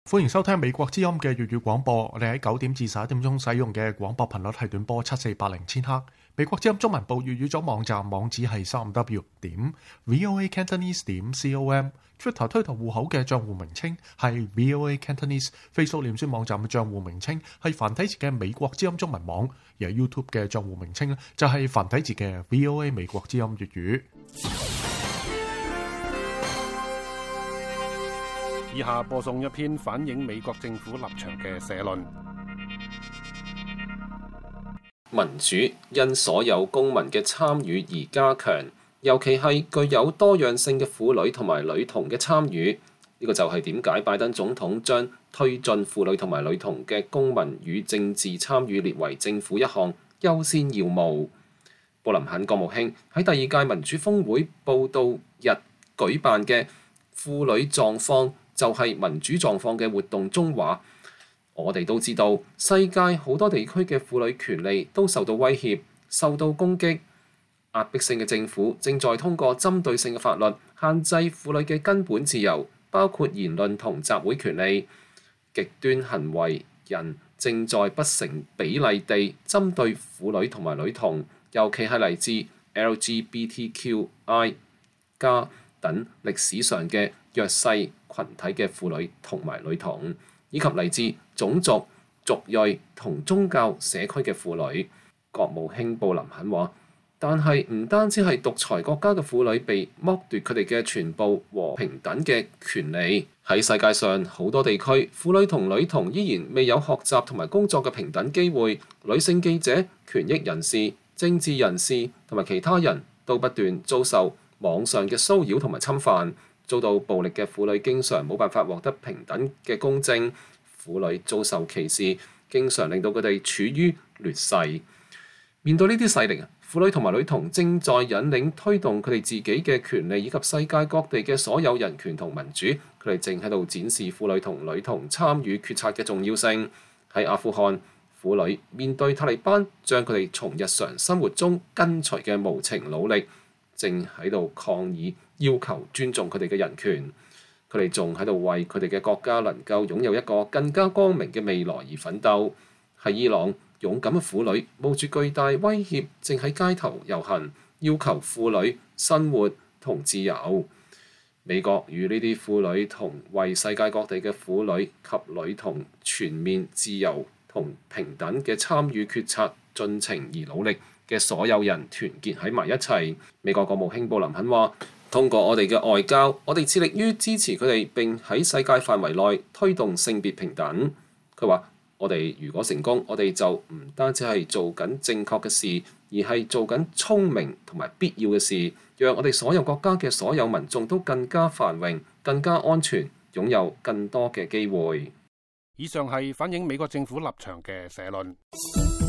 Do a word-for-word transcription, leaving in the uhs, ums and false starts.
歡迎收聽美國之音嘅粵語廣播。我哋喺九點至十一點鐘使用嘅廣播頻率係短波七四八零千赫。美國之音中文部粵語組網站網址係三五 w 點 voa cantonese 點 com。Twitter 推特戶口嘅賬戶名稱係 voa cantonese。Facebook 臉書網站嘅賬戶名稱係繁體字嘅美國之音中文網，而喺 YouTube 嘅賬戶名稱咧就係繁體字嘅 voa 美國之音粵語。 以下播送一篇反映美國政府立場嘅社論。 民主因所有公民嘅參與而加強，尤其係具有多樣性嘅婦女同埋女童嘅參與。呢個就係點解拜登總統將推進婦女同埋女童嘅公民與政治參與列為政府一項優先要務。布林肯國務卿喺第二屆民主峰會報道日舉辦嘅婦女狀況就係民主狀況嘅活動中話，我哋都知道世界好多地區嘅婦女權利都受到威脅、受到攻擊，壓迫性嘅政府正在通過針對性嘅法律限制婦女嘅根本自由，包括言論同集會權利。極端行為人正在不成比例地針對婦女同埋女童，尤其係嚟自 L G B T Q I 加等歷史上嘅弱勢群體嘅婦女同埋女童，以及嚟自種族、族裔同宗教社區嘅婦女。國務卿布林肯話，但係唔單止係獨裁國家嘅婦女被剝奪佢哋嘅全部和平等嘅權利，喺世界上好多地區，婦女同女童依然未有學習同埋工作嘅平等機會。女性記者、權益人士、政治人士同埋其他人都不斷遭受網上嘅騷擾同埋侵犯。遭到暴力嘅婦女經常冇辦法獲得平等嘅公正，婦女遭受歧視，經常令到佢哋處於劣勢。面對呢啲勢力啊，婦女同埋女童正在引領推動佢哋自己嘅權利，以及世界各地嘅所有人權同民主。佢哋正喺度展示婦女同女童參與決策嘅重要性。喺阿富汗，婦女面對塔利班將佢哋從日常生活中根除嘅無情努力，正喺度抗議，要求尊重佢哋嘅人權。佢哋仲喺度為佢哋嘅國家能夠擁有一個更加光明嘅未來而奮鬥。喺伊朗，勇敢嘅婦女冒住巨大威脅，正喺街頭遊行，要求婦女生活同自由。美國與呢啲婦女同為世界各地嘅婦女及女童全面自由同平等嘅參與決策進程而努力嘅所有人團結喺埋一齊。美國國務卿布林肯話，通過我哋嘅外交，我哋致力於支持佢哋，並喺世界範圍內推動性別平等。佢話，我哋如果成功，我哋就唔單止係做緊正確嘅事，而係做緊聰明同埋必要嘅事，讓我哋所有國家嘅所有民眾都更加繁榮、更加安全，擁有更多嘅機會。 以上係反映美國政府立場嘅社論。